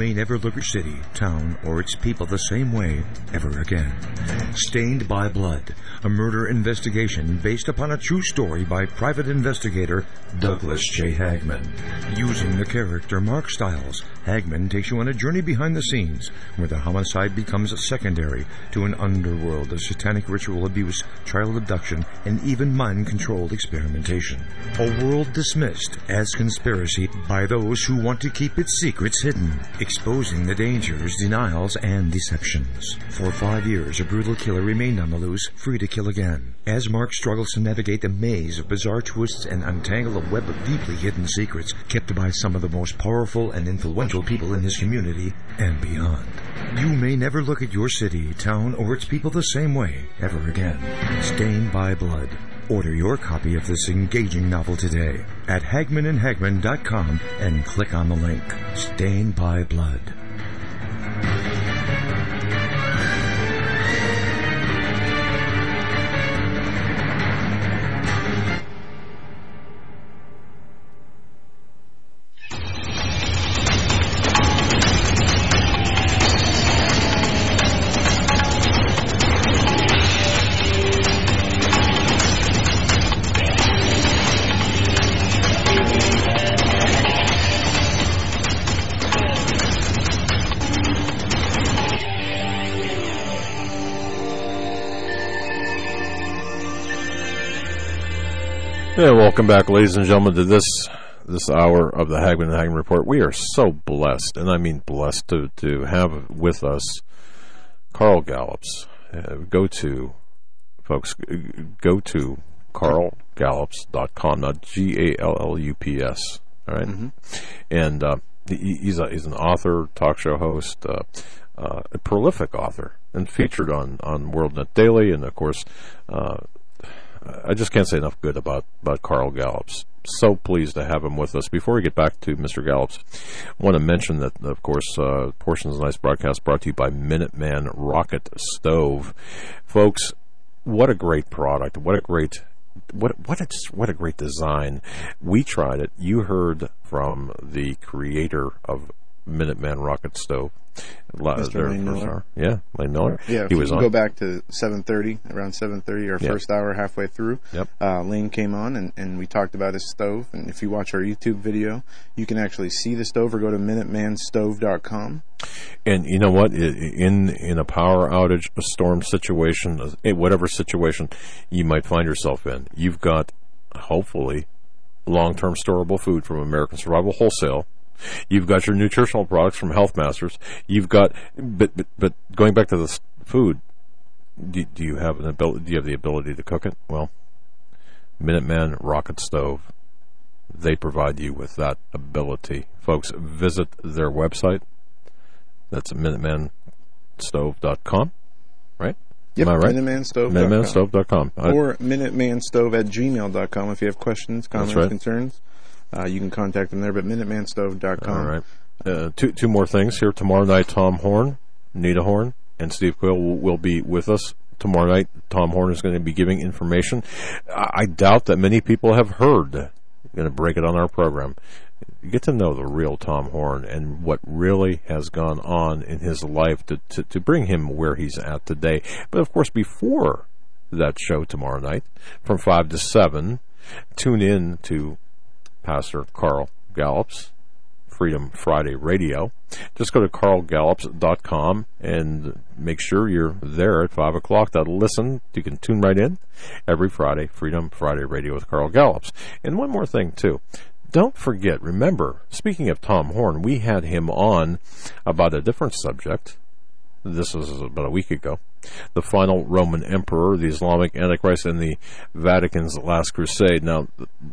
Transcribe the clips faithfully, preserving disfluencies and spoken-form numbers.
may never look at city, town, or its people the same way ever again. Stained by Blood, a murder investigation based upon a true story by private investigator Douglas J. Hagman. Using the character Mark Stiles, Hagman takes you on a journey behind the scenes where the homicide becomes secondary to an underworld of satanic ritual abuse, child abduction, and even mind-controlled experimentation. A world dismissed as conspiracy by those who want to keep its secrets hidden, exposing the dangers, denials, and deceptions. For five years, a brutal killer remained on the loose, free to kill again. As Mark struggles to navigate the maze of bizarre twists and untangle a web of deeply hidden secrets kept by some of the most powerful and influential people in his community and beyond. You may never look at your city, town, or its people the same way ever again. Stained by Blood. Order your copy of this engaging novel today at hagman and hagman dot com and click on the link. Stained by Blood. Yeah, welcome back, ladies and gentlemen, to this this hour of the Hagman and Hagman Report. We are so blessed, and I mean blessed, to, to have with us Carl Gallups. Uh, go to, folks, go to carl gallups dot com, not G A L L U P S, all right? Mm-hmm. And uh, he, he's, a, he's an author, talk show host, uh, uh, a prolific author, and featured on, on WorldNet Daily, and, of course, uh, I just can't say enough good about, about Carl Gallups. So pleased to have him with us. Before we get back to Mister Gallups, I want to mention that, of course, uh, portions of tonight's broadcast brought to you by Minuteman Rocket Stove. Folks, what a great product. What a great what what a, what a great design. We tried it. You heard from the creator of Minuteman Rocket Stove. Mister Lane Miller. Yeah, Lane Miller. Yeah, if he you was can on. Go back to seven thirty, around seven thirty, our yep. first hour, halfway through. Yep. Uh, Lane came on, and, and we talked about his stove. And if you watch our YouTube video, you can actually see the stove, or go to minuteman stove dot com. And you know what? In in a power outage, a storm situation, whatever situation you might find yourself in, you've got, hopefully, long-term storable food from American Survival Wholesale. You've got your nutritional products from Health Masters. You've got, but but, but going back to the food, do, do you have an ability? Do you have the ability to cook it? Well, Minuteman Rocket Stove, they provide you with that ability, folks. Visit their website. That's minuteman stove dot com, right? Yep, Am I right? minuteman stove dot com. minuteman stove dot com. Or minuteman stove at gmail dot com if you have questions, comments, right. concerns. Uh, you can contact them there, but minuteman stove dot com. All right. Uh, two two more things here. Tomorrow night, Tom Horn, Nita Horn, and Steve Quill will, will be with us. Tomorrow night, Tom Horn is going to be giving information. I, I doubt that many people have heard. I'm going to break it on our program. You get to know the real Tom Horn and what really has gone on in his life to, to, to bring him where he's at today. But, of course, before that show tomorrow night, from five to seven, tune in to Pastor Carl Gallups, Freedom Friday Radio. Just go to carl gallups dot com and make sure you're there at five o'clock to listen. You can tune right in every Friday, Freedom Friday Radio with Carl Gallups. And one more thing, too. Don't forget, remember, speaking of Tom Horn, we had him on about a different subject. This was about a week ago. The final Roman emperor, the Islamic Antichrist, and the Vatican's last crusade. Now,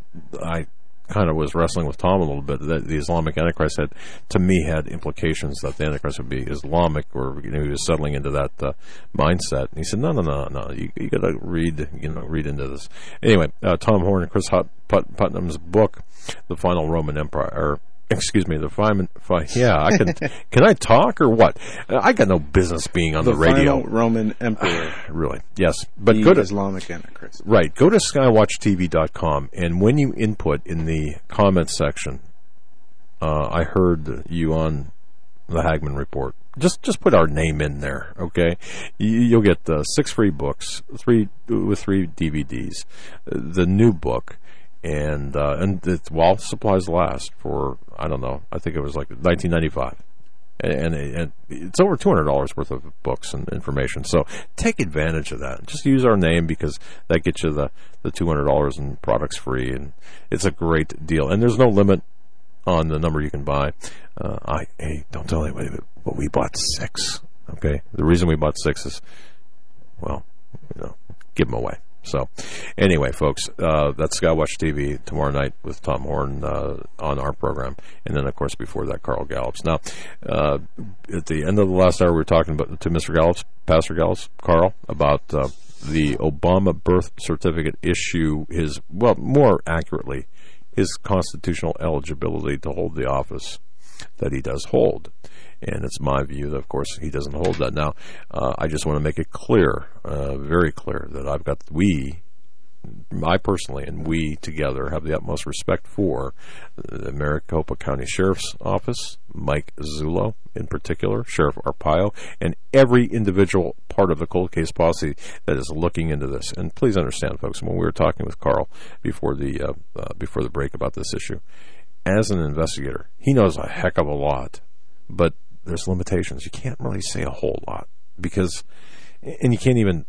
I kind of was wrestling with Tom a little bit. That the Islamic Antichrist had, to me, had implications that the Antichrist would be Islamic, or you know, he was settling into that uh, mindset. And he said, "No, no, no, no. You, you got to read, you know, read into this." Anyway, uh, Tom Horn and Chris Hut, Put, Putnam's book, "The Final Roman Empire." Or, excuse me, the final. Yeah, I can. Can I talk or what? I got no business being on the, the radio. Final Roman Emperor. Really? Yes, but the go to Islamic Antichrist. Right. Go to skywatch T V dot com, and when you input in the comments section, uh, I heard you on the Hagmann Report. Just just put our name in there, okay? You, you'll get uh, six free books, three with three D V Ds, the new book, and uh, and it's, while supplies last for, I don't know, I think it was like nineteen ninety-five. And, and, and it's over two hundred dollars worth of books and information. So take advantage of that. Just use our name because that gets you the, the two hundred dollars in products free, and it's a great deal. And there's no limit on the number you can buy. Uh, I hey, don't tell anybody, but we bought six. Okay, the reason we bought six is, well, you know, give them away. So, anyway, folks, uh, that's Skywatch T V tomorrow night with Tom Horn uh, on our program, and then, of course, before that, Carl Gallups. Now, uh, at the end of the last hour, we were talking about, to Mister Gallups, Pastor Gallups, Carl, about uh, the Obama birth certificate issue. His, well, more accurately, his constitutional eligibility to hold the office that he does hold. And it's my view that, of course, he doesn't hold that. Now, uh, I just want to make it clear, uh, very clear, that I've got, we, I personally, and we together have the utmost respect for the Maricopa County Sheriff's Office, Mike Zullo in particular, Sheriff Arpaio, and every individual part of the cold case policy that is looking into this. And please understand, folks, when we were talking with Carl before the uh, uh, before the break about this issue, as an investigator, he knows a heck of a lot, but there's limitations. You can't really say a whole lot because, and you can't even,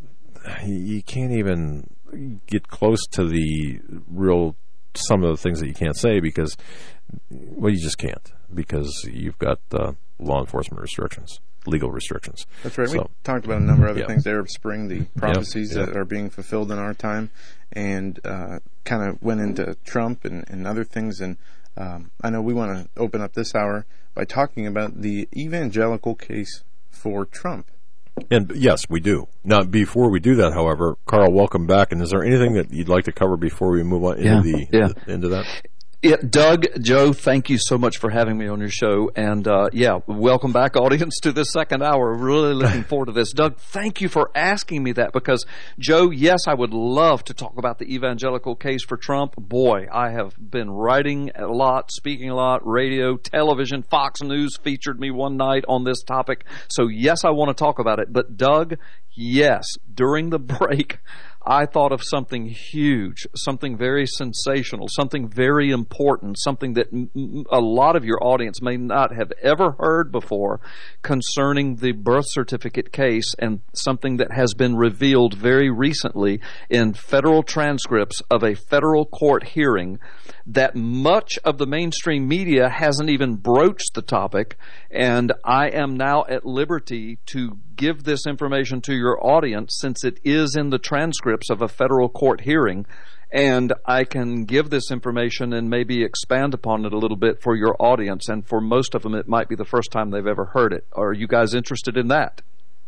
you can't even get close to the real, some of the things that you can't say because, well, you just can't because you've got uh, law enforcement restrictions, legal restrictions. That's right. So, we talked about a number of other yeah. things there of spring, the prophecies yeah, yeah. that are being fulfilled in our time, and uh, kind of went into Trump and, and other things. And um, I know we want to open up this hour by talking about the evangelical case for Trump. And yes, we do. Now, before we do that, however, Carl, welcome back. And is there anything that you'd like to cover before we move on into yeah, the yeah. into that? Yeah, Doug, Joe, thank you so much for having me on your show. And, uh, yeah, welcome back, audience, to this second hour. Really looking forward to this. Doug, thank you for asking me that because, Joe, yes, I would love to talk about the evangelical case for Trump. Boy, I have been writing a lot, speaking a lot, radio, television. Fox News featured me one night on this topic. So, yes, I want to talk about it. But, Doug, yes, during the break, I thought of something huge, something very sensational, something very important, something that m- a lot of your audience may not have ever heard before concerning the birth certificate case, and something that has been revealed very recently in federal transcripts of a federal court hearing that much of the mainstream media hasn't even broached the topic, and I am now at liberty to give this information to your audience since it is in the transcripts of a federal court hearing, and I can give this information and maybe expand upon it a little bit for your audience, and for most of them it might be the first time they've ever heard it. Are you guys interested in that?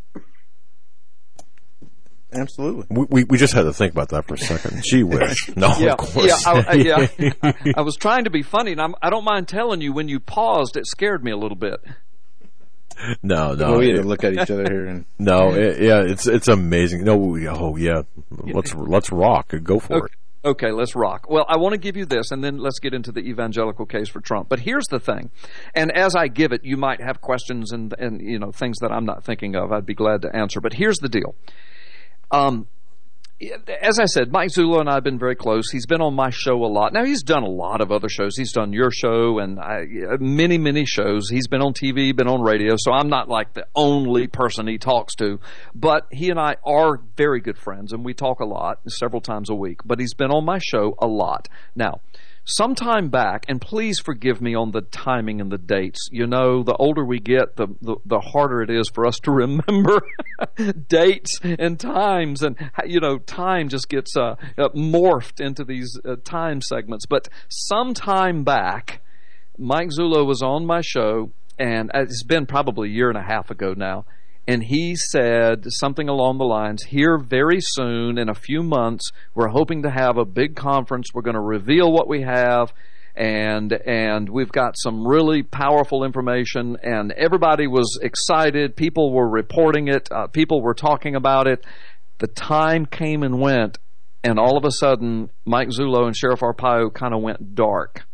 Absolutely. We, we we just had to think about that for a second. Gee whiz. No, yeah, of course. Yeah, I, I, yeah. I, I was trying to be funny, and I'm, I don't mind telling you when you paused, it scared me a little bit. No, no. Well, we had it, to look at each other here. And no, it, yeah, it's it's amazing. No, we, oh yeah, let's let's rock. Go for okay. it. Okay, let's rock. Well, I want to give you this, and then let's get into the evangelical case for Trump. But here's the thing, and as I give it, you might have questions and and you know things that I'm not thinking of. I'd be glad to answer. But here's the deal. Um, as I said, Mike Zullo and I have been very close. He's been on my show a lot. Now, he's done a lot of other shows. He's done your show and I, many, many shows. He's been on T V, been on radio, so I'm not like the only person he talks to. But he and I are very good friends, and we talk a lot, several times a week. But he's been on my show a lot. Now, some time back, and please forgive me on the timing and the dates. You know, the older we get, the the, the harder it is for us to remember dates and times. And, you know, time just gets uh, uh, morphed into these uh, time segments. But some time back, Mike Zullo was on my show, and it's been probably a year and a half ago now. And he said something along the lines, here very soon, in a few months, we're hoping to have a big conference. We're going to reveal what we have, and and we've got some really powerful information. And everybody was excited. People were reporting it. Uh, people were talking about it. The time came and went, and all of a sudden, Mike Zullo and Sheriff Arpaio kind of went dark.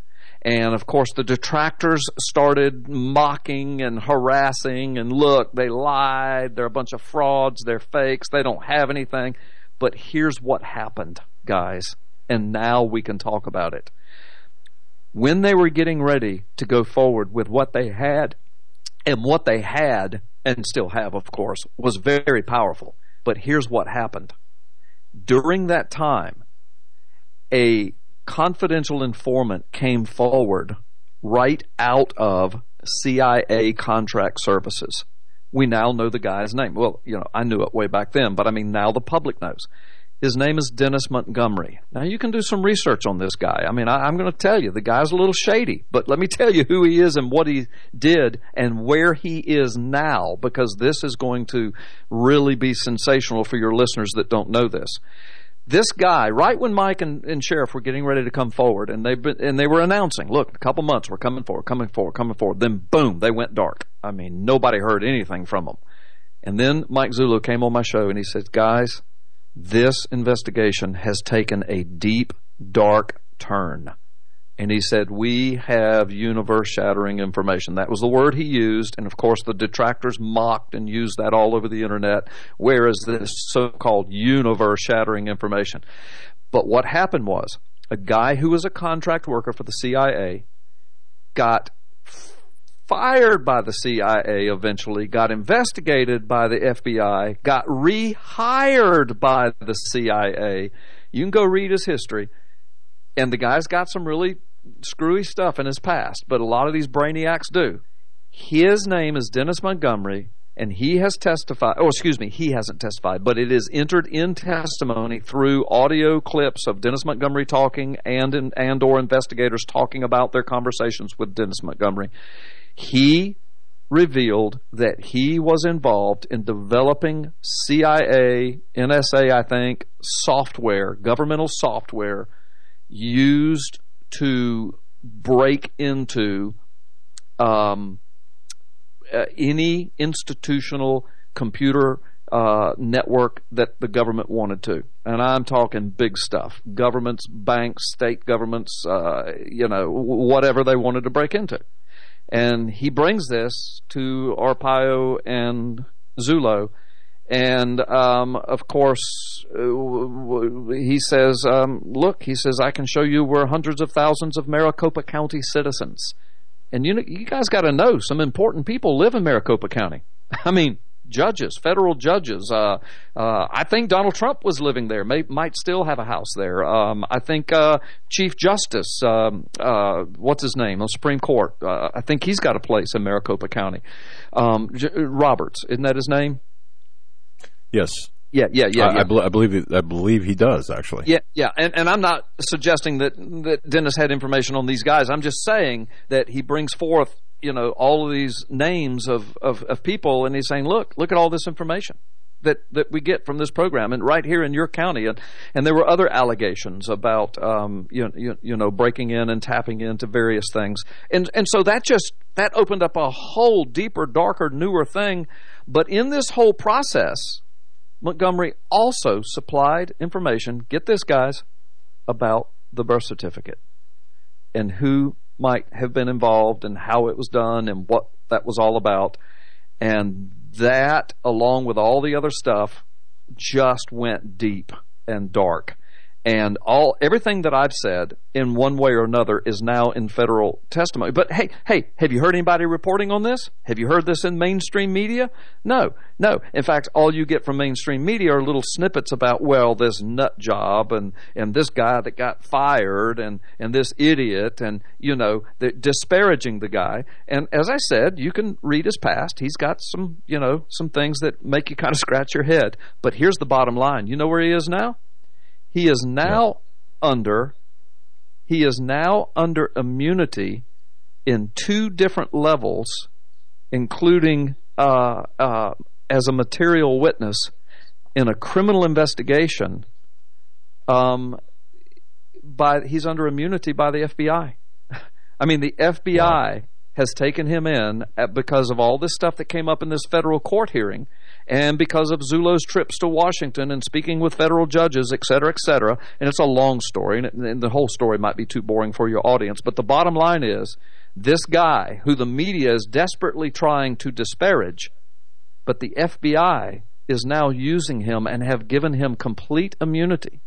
And, of course, the detractors started mocking and harassing, and look, they lied, they're a bunch of frauds, they're fakes, they don't have anything. But here's what happened, guys, and now we can talk about it. When they were getting ready to go forward with what they had, and what they had, and still have, of course, was very powerful. But here's what happened. During that time, a confidential informant came forward right out of C I A contract services. We now know the guy's name. Well, you know, I knew it way back then, but I mean, now the public knows. His name is Dennis Montgomery. Now, you can do some research on this guy. I mean, I, I'm going to tell you, the guy's a little shady, but let me tell you who he is and what he did and where he is now, because this is going to really be sensational for your listeners that don't know this. This guy, right when Mike and, and Sheriff were getting ready to come forward, and they've been, and they were announcing, look, in a couple months, we're coming forward, coming forward, coming forward. Then, boom, they went dark. I mean, nobody heard anything from them. And then Mike Zullo came on my show, and he said, guys, this investigation has taken a deep, dark turn. And he said, we have universe-shattering information. That was the word he used. And, of course, the detractors mocked and used that all over the Internet. Where is this so-called universe-shattering information? But what happened was a guy who was a contract worker for the C I A got fired by the C I A eventually, got investigated by the F B I, got rehired by the C I A. You can go read his history. And the guy's got some really screwy stuff in his past, but a lot of these brainiacs do. His name is Dennis Montgomery, and he has testified, oh, excuse me, he hasn't testified, but it is entered in testimony through audio clips of Dennis Montgomery talking and, and or investigators talking about their conversations with Dennis Montgomery. He revealed that he was involved in developing C I A, N S A, I think, software, governmental software, used to break into um, uh, any institutional computer uh, network that the government wanted to. And I'm talking big stuff. Governments, banks, state governments, uh, you know, whatever they wanted to break into. And he brings this to Arpaio and Zullo. And, um, of course, uh, he says, um, look, he says, I can show you where hundreds of thousands of Maricopa County citizens. And you know, you guys got to know some important people live in Maricopa County. I mean, judges, federal judges. Uh, uh, I think Donald Trump was living there, may, might still have a house there. Um, I think uh, Chief Justice, um, uh, what's his name, on Supreme Court, uh, I think he's got a place in Maricopa County. Um, J- Roberts, isn't that his name? Yes. Yeah, yeah, yeah. I, yeah. I, be, I believe he, I believe he does, actually. Yeah, yeah, and and I'm not suggesting that that Dennis had information on these guys. I'm just saying that he brings forth, you know, all of these names of, of, of people, and he's saying, look, look at all this information that, that we get from this program, and right here in your county. And, and there were other allegations about, um, you, you, you know, breaking in and tapping into various things. And, and so that just, that opened up a whole deeper, darker, newer thing. But in this whole process, Montgomery also supplied information, get this, guys, about the birth certificate and who might have been involved and how it was done and what that was all about. And that, along with all the other stuff, just went deep and dark. And all everything that I've said in one way or another is now in federal testimony. But hey, hey, have you heard anybody reporting on this? Have you heard this in mainstream media? No, no. In fact, all you get from mainstream media are little snippets about, well, this nut job and, and this guy that got fired and, and this idiot and, you know, the, disparaging the guy. And as I said, you can read his past. He's got some, you know, some things that make you kind of scratch your head. But here's the bottom line. You know where he is now? He is now yeah. under he is now under immunity in two different levels, including uh, uh, as a material witness in a criminal investigation. Um, by he's under immunity by the F B I. I mean, the F B I wow. has taken him in at, because of all this stuff that came up in this federal court hearing. and because of Zullo's trips to Washington and speaking with federal judges, et cetera, et cetera. And it's a long story, and, it, and the whole story might be too boring for your audience. But the bottom line is, this guy, who the media is desperately trying to disparage, but the F B I is now using him and have given him complete immunity.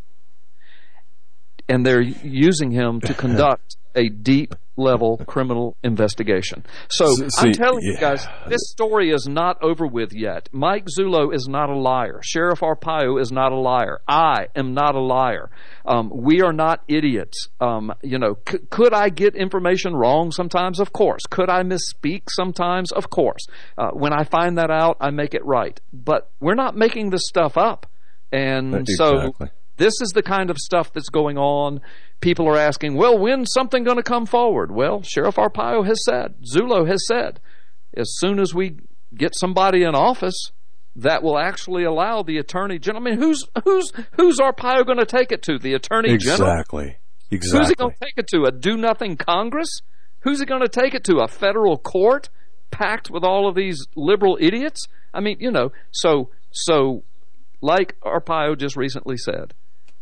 And they're using him to conduct a deep-level criminal investigation. So See, I'm telling yeah. you guys, this story is not over with yet. Mike Zullo is not a liar. Sheriff Arpaio is not a liar. I am not a liar. Um, we are not idiots. Um, you know, c- could I get information wrong sometimes? Of course. Could I misspeak sometimes? Of course. Uh, when I find that out, I make it right. But we're not making this stuff up. And exactly. so... This is the kind of stuff that's going on. People are asking, well, when's something going to come forward? Well, Sheriff Arpaio has said, Zullo has said, as soon as we get somebody in office that will actually allow the Attorney General. I mean, who's who's who's Arpaio going to take it to? The Attorney General? Exactly. Exactly. Who's he going to take it to? A do-nothing Congress? Who's he going to take it to? A federal court packed with all of these liberal idiots? I mean, you know, so so like Arpaio just recently said,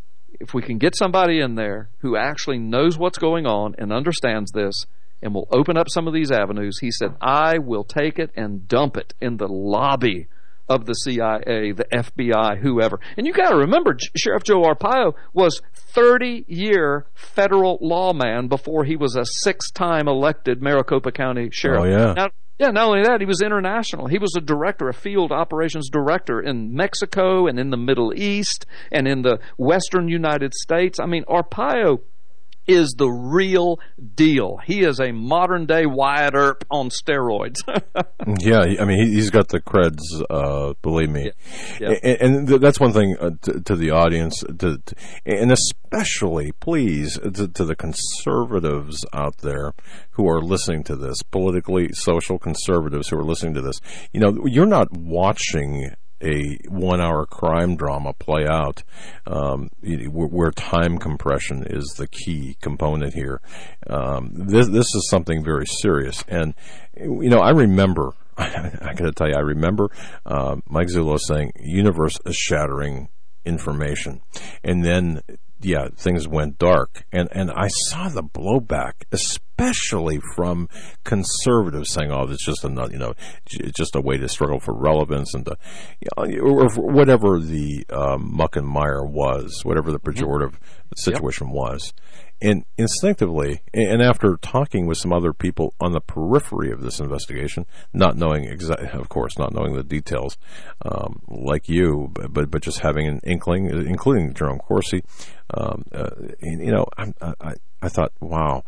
if we can get somebody in there who actually knows what's going on and understands this and will open up some of these avenues, he said, I will take it and dump it in the lobby of the C I A, the F B I, whoever. And you got to remember, Sheriff Joe Arpaio was thirty-year federal lawman before he was a six-time elected Maricopa County sheriff. Oh, yeah. Now, Yeah, not only that, he was international. He was a director, a field operations director in Mexico and in the Middle East and in the western United States. I mean, Arpaio is the real deal. He is a modern-day Wyatt Earp on steroids. Yeah, I mean, he's got the creds, uh, believe me. Yeah. Yeah. And, and that's one thing uh, to, to the audience, to, to, and especially, please, to, to the conservatives out there who are listening to this, politically social conservatives who are listening to this. You know, you're not watching a one-hour crime drama play out um, where time compression is the key component here. Um, this, this is something very serious. And, you know, I remember, I got to tell you, I remember uh, Mike Zullo saying universe-shattering information. And then, yeah, things went dark. And, and I saw the blowback, especially from conservatives saying, oh, it's just a, you know, it's just a way to struggle for relevance and to, you know, or whatever the um, muck and mire was, whatever the pejorative mm-hmm. situation yep. was. And instinctively, and after talking with some other people on the periphery of this investigation, not knowing exactly, of course, not knowing the details, um, like you, but but just having an inkling, including Jerome Corsi, um, uh, you know, I, I I thought, wow,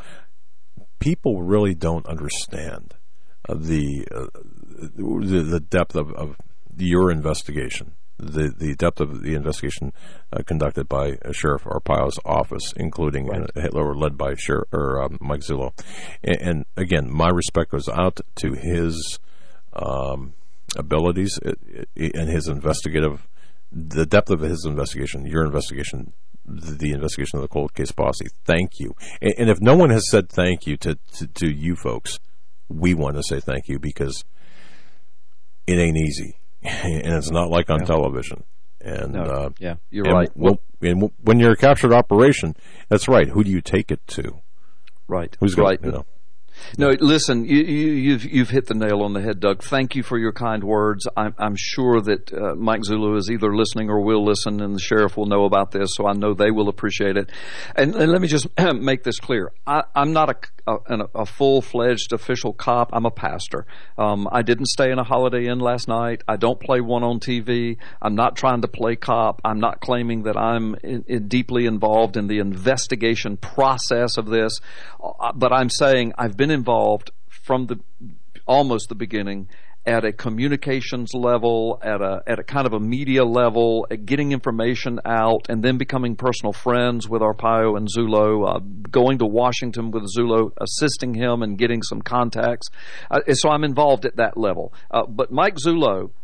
people really don't understand uh, the, uh, the the depth of, of your investigation. The the depth of the investigation uh, conducted by uh, Sheriff Arpaio's office, including right. uh, or led by Sheriff or um, Mike Zullo, and, and again, my respect goes out to his um, abilities and his investigative, the depth of his investigation, your investigation, the, the investigation of the cold case posse. Thank you, and, and if no one has said thank you to, to to you folks, we want to say thank you because it ain't easy. And it's not like on yeah. television. And no, uh, yeah, you're and right. Well, and when you're a captured operation, that's right. Who do you take it to? Right. Who's right? Going, you know? No, listen, you, you, you've you've hit the nail on the head, Doug. Thank you for your kind words. I'm, I'm sure that uh, Mike Zullo is either listening or will listen, and the sheriff will know about this, so I know they will appreciate it. And, and let me just make this clear. I, I'm not a, a, a full-fledged official cop. I'm a pastor. Um, I didn't stay in a Holiday Inn last night. I don't play one on T V. I'm not trying to play cop. I'm not claiming that I'm in, in deeply involved in the investigation process of this, uh, but I'm saying I've been involved from the almost the beginning at a communications level, at a at a kind of a media level, at getting information out, and then becoming personal friends with Arpaio and Zullo, uh, going to Washington with Zullo, assisting him and getting some contacts. Uh, so I'm involved at that level. Uh, but Mike Zullo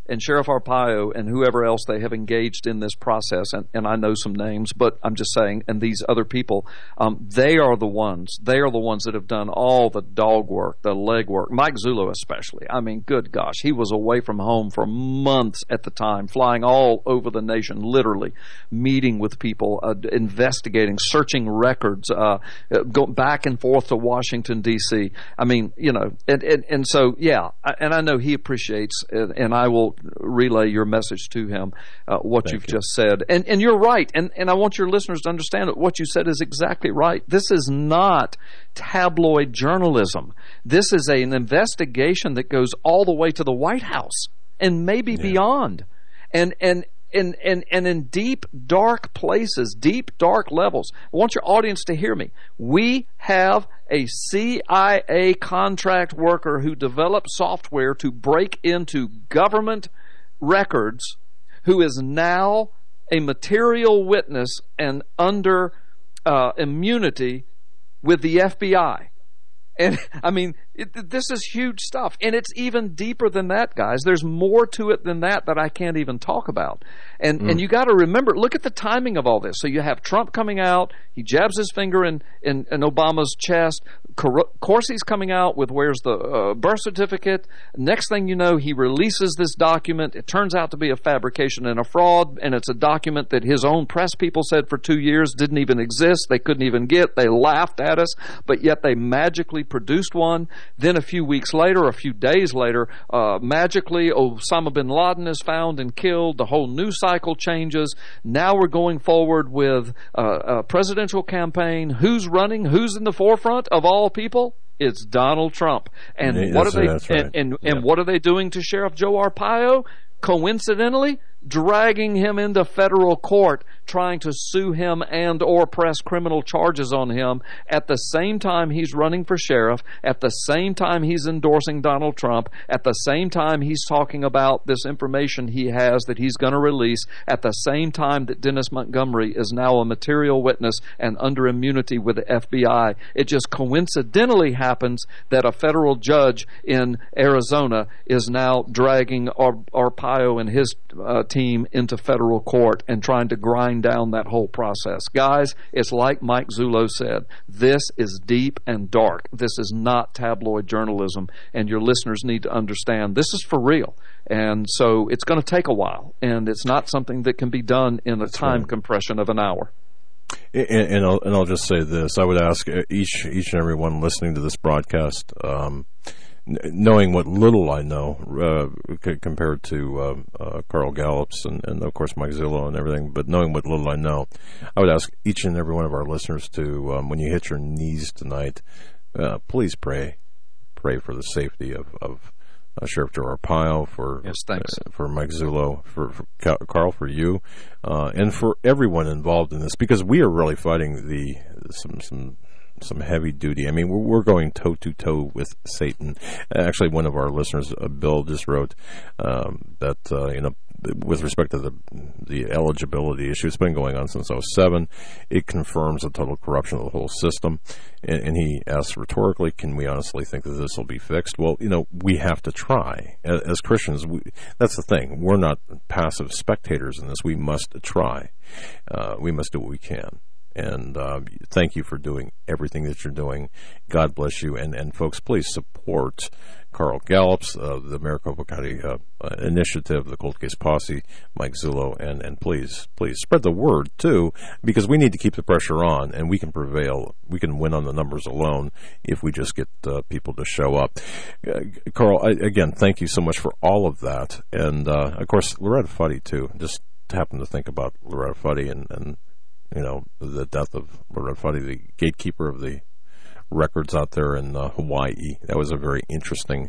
and Sheriff Arpaio and whoever else they have engaged in this process, and, and I know some names, but I'm just saying, and these other people, um, they are the ones, they are the ones that have done all the dog work, the leg work. Mike Zullo especially. I mean, good gosh, he was away from home for months at the time, flying all over the nation, literally, meeting with people, uh, investigating, searching records, uh, going back and forth to Washington, D C. I mean, you know, and, and, and so, yeah, and I know he appreciates, and, and I will relay your message to him, uh, what Thank you've you. just said. And and you're right, and, and I want your listeners to understand that what you said is exactly right. This is not tabloid journalism. This is a, an investigation that goes all the way to the White House and maybe yeah. beyond. And and And, and, and in deep, dark places, deep, dark levels. I want your audience to hear me. We have a C I A contract worker who developed software to break into government records, who is now a material witness and under uh, immunity with the F B I. And, I mean, it, this is huge stuff. And it's even deeper than that, guys. There's more to it than that that I can't even talk about. And mm. and you got to remember, look at the timing of all this. So you have Trump coming out. He jabs his finger in, in, in Obama's chest. Corsi's coming out with where's the uh, birth certificate. Next thing you know, he releases this document. It turns out to be a fabrication and a fraud. And it's a document that his own press people said for two years didn't even exist. They couldn't even get. They laughed at us. But yet they magically produced one. Then a few weeks later, a few days later, uh, magically Osama bin Laden is found and killed. The whole news cycle changes. Now we're going forward with uh, a presidential campaign. Who's running? Who's in the forefront of all people? It's Donald Trump. And yeah, what are they? Right. And and, and yeah. what are they doing to Sheriff Joe Arpaio? Coincidentally, dragging him into federal court, trying to sue him and or press criminal charges on him at the same time he's running for sheriff, at the same time he's endorsing Donald Trump, at the same time he's talking about this information he has that he's going to release, at the same time that Dennis Montgomery is now a material witness and under immunity with the F B I. It just coincidentally happens that a federal judge in Arizona is now dragging Ar- Arpaio and his uh, team into federal court and trying to grind down that whole process. Guys, it's like Mike Zullo said, this is deep and dark. This is not tabloid journalism, and your listeners need to understand this is for real. And so it's going to take a while, and it's not something that can be done in a time right. compression of an hour. And, and, I'll, and I'll just say this. I would ask each each and every one listening to this broadcast, um, knowing what little I know uh, c- compared to um, uh, Carl Gallups and, and, of course, Mike Zullo and everything, but knowing what little I know, I would ask each and every one of our listeners to, um, when you hit your knees tonight, uh, please pray. Pray for the safety of, of uh, Sheriff Joe Arpaio, for, yes, thanks. Uh, for Mike Zullo, for, for Carl, for you, uh, and for everyone involved in this, because we are really fighting the some some some heavy duty. I mean, we're, we're going toe to toe with Satan. Actually, one of our listeners, uh, Bill, just wrote um, that uh, you know, with respect to the the eligibility issue, it's been going on since oh seven. It confirms the total corruption of the whole system. And, and he asks rhetorically, can we honestly think that this will be fixed? Well, you know, we have to try. As, as Christians, we, that's the thing. We're not passive spectators in this. We must try. Uh, we must do what we can. And uh, thank you for doing everything that you're doing. God bless you. And, and folks, please support Carl Gallups, uh, the Maricopa County uh, uh, Initiative, the Cold Case Posse, Mike Zullo, and, and please, please spread the word, too, because we need to keep the pressure on, and we can prevail. We can win on the numbers alone if we just get uh, people to show up. Uh, Carl, I, again, thank you so much for all of that. And, uh, of course, Loretta Fuddy, too. Just happened to think about Loretta Fuddy and, and you know, the death of Loretta Fuddy, the gatekeeper of the records out there in uh, Hawaii. That was a very interesting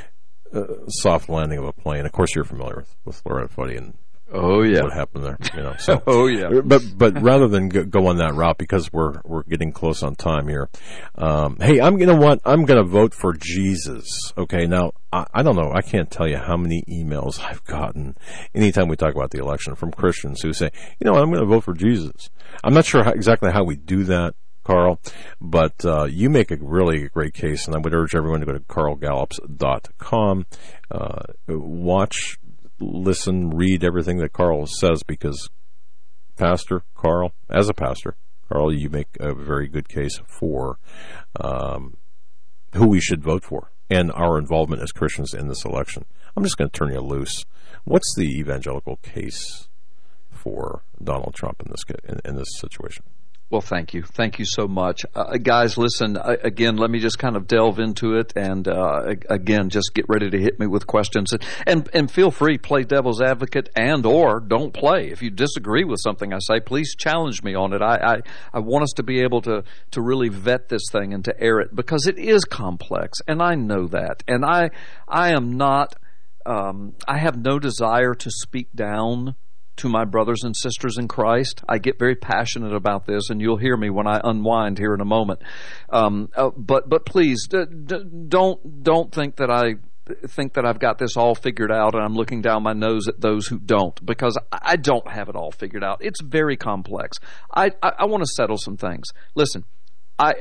uh, soft landing of a plane. Of course, you're familiar with, with Loretta Fuddy and oh yeah, what happened there. You know, so oh yeah. But but rather than go, go on that route, because we're we're getting close on time here. Um, hey, I'm gonna want I'm gonna vote for Jesus. Okay, now I, I don't know. I can't tell you how many emails I've gotten anytime we talk about the election from Christians who say, you know, I'm going to vote for Jesus. I'm not sure how, exactly how we do that, Carl, but uh, you make a really great case, and I would urge everyone to go to carl gallups dot com, uh, watch listen, read everything that Carl says, because Pastor Carl, as a pastor, Carl, you make a very good case for um, who we should vote for and our involvement as Christians in this election. I'm just going to turn you loose. What's the evangelical case for Donald Trump in this in, in this situation? Well, thank you. Thank you so much. Uh, guys, listen, uh, again, let me just kind of delve into it, and uh, again, just get ready to hit me with questions. And and feel free, play devil's advocate, and or don't play. If you disagree with something I say, please challenge me on it. I, I, I want us to be able to, to really vet this thing and to air it, because it is complex, and I know that. And I, I am not, um, I have no desire to speak down to my brothers and sisters in Christ. I get very passionate about this, and you'll hear me when I unwind here in a moment. Um, uh, but but please d- d- don't don't think that I think that I've got this all figured out and I'm looking down my nose at those who don't, because I don't have it all figured out. It's very complex. I I, I want to settle some things. Listen, I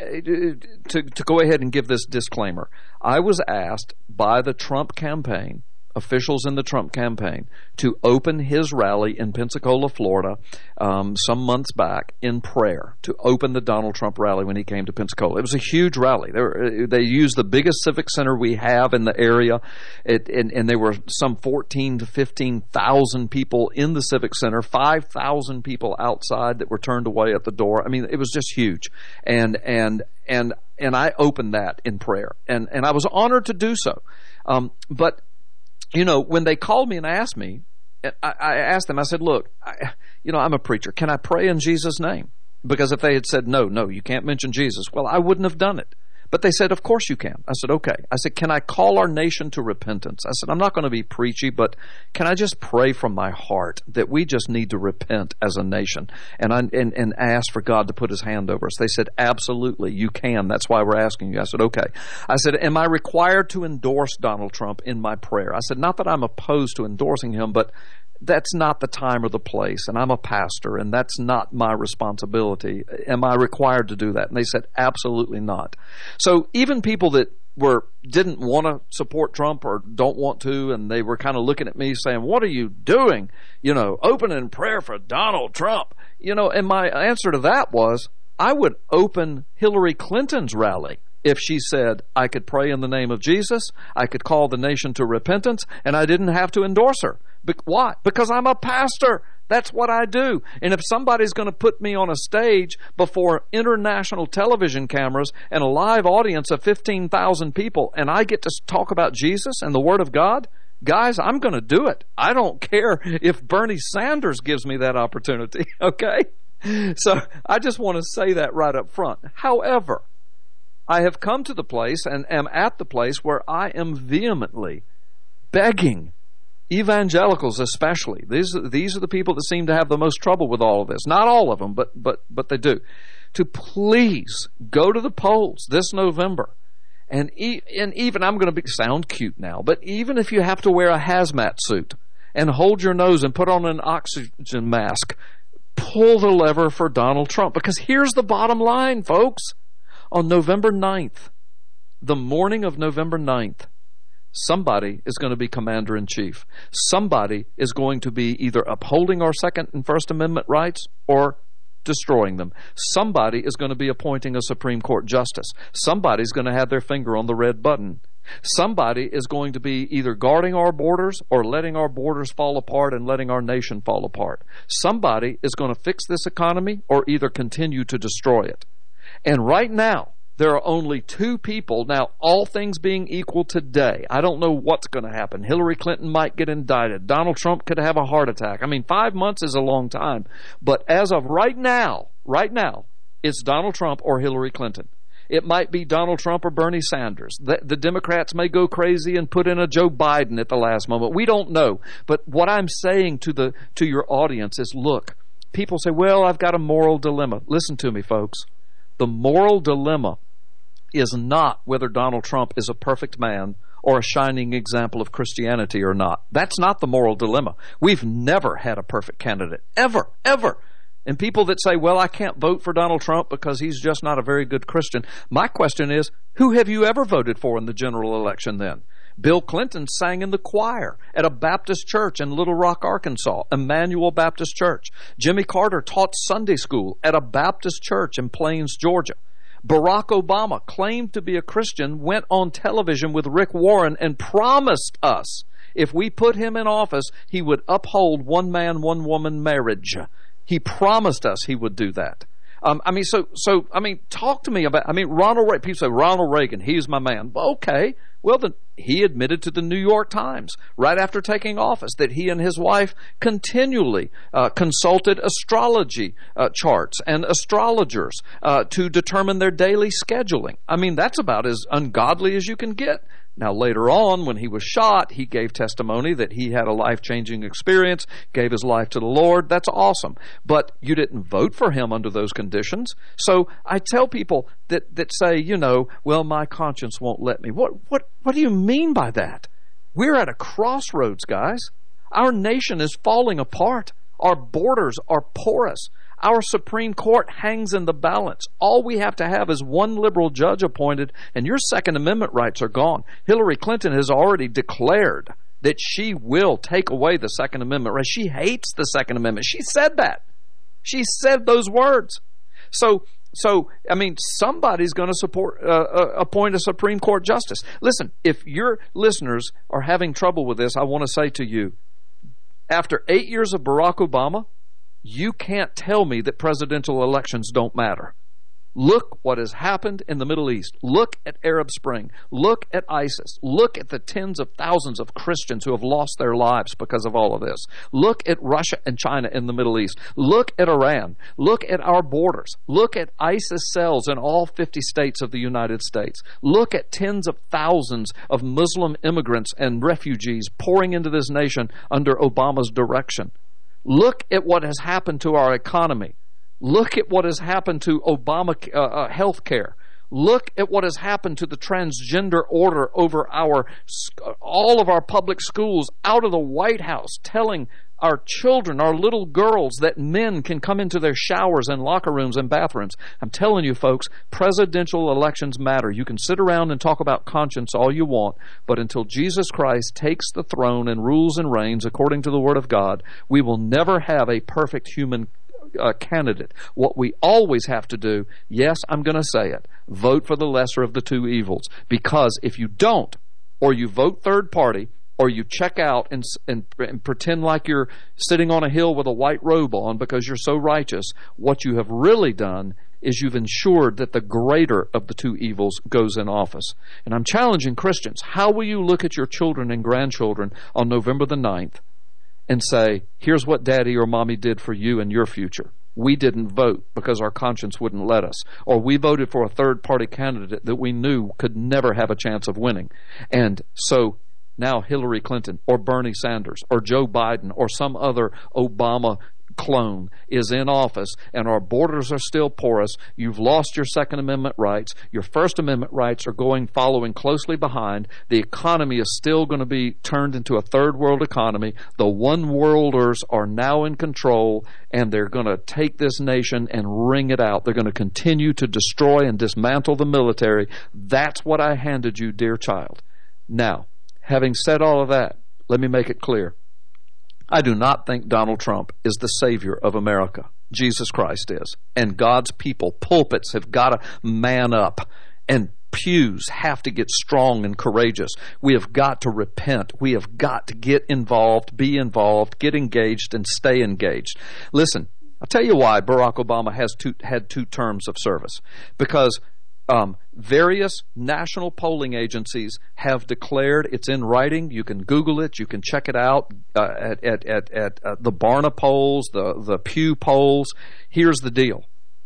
to to go ahead and give this disclaimer. I was asked by the Trump campaign, officials in the Trump campaign, to open his rally in Pensacola, Florida, um, some months back in prayer, to open the Donald Trump rally when he came to Pensacola. It was a huge rally. They, were, they used the biggest civic center we have in the area, it, and, and there were some fourteen to fifteen thousand people in the civic center, five thousand people outside that were turned away at the door. I mean, it was just huge. And and and and I opened that in prayer, and, and I was honored to do so. Um, but You know, when they called me and asked me, I, I asked them, I said, look, I, you know, I'm a preacher. Can I pray in Jesus' name? Because if they had said, no, no, you can't mention Jesus, well, I wouldn't have done it. But they said, of course you can. I said, okay. I said, can I call our nation to repentance? I said, I'm not going to be preachy, but can I just pray from my heart that we just need to repent as a nation and, I, and, and ask for God to put his hand over us? They said, absolutely, you can. That's why we're asking you. I said, okay. I said, am I required to endorse Donald Trump in my prayer? I said, not that I'm opposed to endorsing him, but that's not the time or the place, and I'm a pastor, and that's not my responsibility. Am I required to do that? And they said, absolutely not. So even people that were didn't want to support Trump or don't want to, and they were kind of looking at me saying, what are you doing? You know, opening prayer for Donald Trump. You know, and my answer to that was, I would open Hillary Clinton's rally if she said I could pray in the name of Jesus, I could call the nation to repentance, and I didn't have to endorse her. But why? Because I'm a pastor. That's what I do. And if somebody's going to put me on a stage before international television cameras and a live audience of fifteen thousand people, and I get to talk about Jesus and the Word of God, guys, I'm going to do it. I don't care if Bernie Sanders gives me that opportunity, okay? So I just want to say that right up front. However, I have come to the place and am at the place where I am vehemently begging evangelicals, especially, these these are the people that seem to have the most trouble with all of this. Not all of them, but but but they do. To please go to the polls this November, and e- and even I'm going to be, sound cute now, but even if you have to wear a hazmat suit and hold your nose and put on an oxygen mask, pull the lever for Donald Trump. Because here's the bottom line, folks. On November ninth, the morning of November ninth, somebody is going to be commander-in-chief. Somebody is going to be either upholding our Second and First Amendment rights or destroying them. Somebody is going to be appointing a Supreme Court justice. Somebody's going to have their finger on the red button. Somebody is going to be either guarding our borders or letting our borders fall apart and letting our nation fall apart. Somebody is going to fix this economy or either continue to destroy it. And right now, there are only two people. Now, all things being equal today, I don't know what's going to happen. Hillary Clinton might get indicted. Donald Trump could have a heart attack. I mean, five months is a long time. But as of right now, right now, it's Donald Trump or Hillary Clinton. It might be Donald Trump or Bernie Sanders. The, the Democrats may go crazy and put in a Joe Biden at the last moment. We don't know. But what I'm saying to the to your audience is, look, people say, well, I've got a moral dilemma. Listen to me, folks. The moral dilemma is not whether Donald Trump is a perfect man or a shining example of Christianity or not. That's not the moral dilemma. We've never had a perfect candidate. Ever, ever. And people that say, well, I can't vote for Donald Trump because he's just not a very good Christian. My question is, who have you ever voted for in the general election then? Bill Clinton sang in the choir at a Baptist church in Little Rock, Arkansas, Emmanuel Baptist Church. Jimmy Carter taught Sunday school at a Baptist church in Plains, Georgia. Barack Obama claimed to be a Christian, went on television with Rick Warren and promised us if we put him in office, he would uphold one man, one woman marriage. He promised us he would do that. Um, I mean, so, so, I mean, talk to me about, I mean, Ronald Reagan, people say, Ronald Reagan, he's my man. Okay. Well, then he admitted to the New York Times right after taking office that he and his wife continually uh, consulted astrology uh, charts and astrologers uh, to determine their daily scheduling. I mean, that's about as ungodly as you can get. Now, later on, when he was shot, he gave testimony that he had a life-changing experience, gave his life to the Lord. That's awesome. But you didn't vote for him under those conditions. So I tell people that, that say, you know, well, my conscience won't let me. What, what, what do you mean by that? We're at a crossroads, guys. Our nation is falling apart. Our borders are porous. Our Supreme Court hangs in the balance. All we have to have is one liberal judge appointed, and your Second Amendment rights are gone. Hillary Clinton has already declared that she will take away the Second Amendment rights. She hates the Second Amendment. She said that. She said those words. So, so I mean, somebody's going to support uh, uh, appoint a Supreme Court justice. Listen, if your listeners are having trouble with this, I want to say to you, after eight years of Barack Obama, you can't tell me that presidential elections don't matter. Look what has happened in the Middle East. Look at Arab Spring. Look at ISIS. Look at the tens of thousands of Christians who have lost their lives because of all of this. Look at Russia and China in the Middle East. Look at Iran. Look at our borders. Look at ISIS cells in all fifty states of the United States. Look at tens of thousands of Muslim immigrants and refugees pouring into this nation under Obama's direction. Look at what has happened to our economy. Look at what has happened to Obama uh, uh, health care. Look at what has happened to the transgender order over our all of our public schools, out of the White House, telling our children, our little girls, that men can come into their showers and locker rooms and bathrooms. I'm telling you, folks, presidential elections matter. You can sit around and talk about conscience all you want, but until Jesus Christ takes the throne and rules and reigns according to the Word of God, we will never have a perfect human uh, candidate. What we always have to do, yes, I'm going to say it, vote for the lesser of the two evils. Because if you don't, or you vote third party, or you check out and, and, and pretend like you're sitting on a hill with a white robe on because you're so righteous, what you have really done is you've ensured that the greater of the two evils goes in office. And I'm challenging Christians. How will you look at your children and grandchildren on November the ninth and say, here's what daddy or mommy did for you and your future? We didn't vote because our conscience wouldn't let us. Or we voted for a third-party candidate that we knew could never have a chance of winning. And so now Hillary Clinton or Bernie Sanders or Joe Biden or some other Obama clone is in office and our borders are still porous. You've lost your Second Amendment rights. Your First Amendment rights are going following closely behind. The economy is still going to be turned into a third world economy. The one worlders are now in control and they're going to take this nation and wring it out. They're going to continue to destroy and dismantle the military. That's what I handed you, dear child. Now, having said all of that, let me make it clear. I do not think Donald Trump is the savior of America. Jesus Christ is. And God's people, pulpits, have got to man up. And pews have to get strong and courageous. We have got to repent. We have got to get involved, be involved, get engaged, and stay engaged. Listen, I'll tell you why Barack Obama has two, had two terms of service. Because Um, various national polling agencies have declared, it's in writing, you can Google it, you can check it out uh, at, at, at, at uh, the Barna polls, the, the Pew polls. Here's the deal.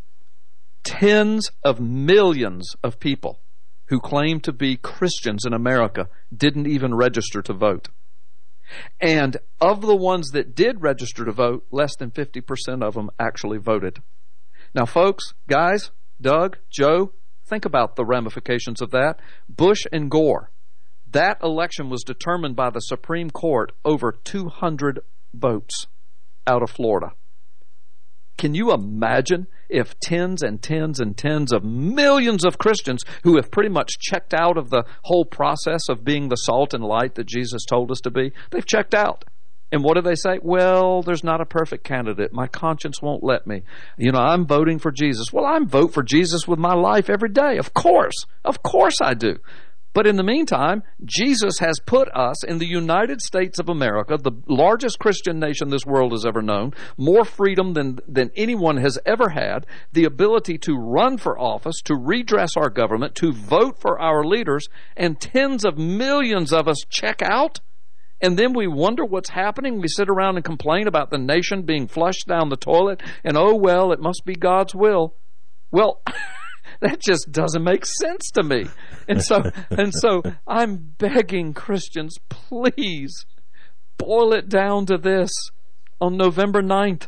Tens of millions of people who claim to be Christians in America didn't even register to vote. And of the ones that did register to vote, less than fifty percent of them actually voted. Now, folks, guys, Doug, Joe, think about the ramifications of that. Bush and Gore. That election was determined by the Supreme Court over two hundred votes out of Florida. Can you imagine if tens and tens and tens of millions of Christians who have pretty much checked out of the whole process of being the salt and light that Jesus told us to be, they've checked out. And what do they say? Well, there's not a perfect candidate. My conscience won't let me. You know, I'm voting for Jesus. Well, I vote for Jesus with my life every day. Of course. Of course I do. But in the meantime, Jesus has put us in the United States of America, the largest Christian nation this world has ever known, more freedom than, than anyone has ever had, the ability to run for office, to redress our government, to vote for our leaders, and tens of millions of us check out. And then we wonder what's happening. We sit around and complain about the nation being flushed down the toilet, and oh, well, it must be God's will. Well, that just doesn't make sense to me. And so, and so I'm begging Christians, please boil it down to this. On November ninth,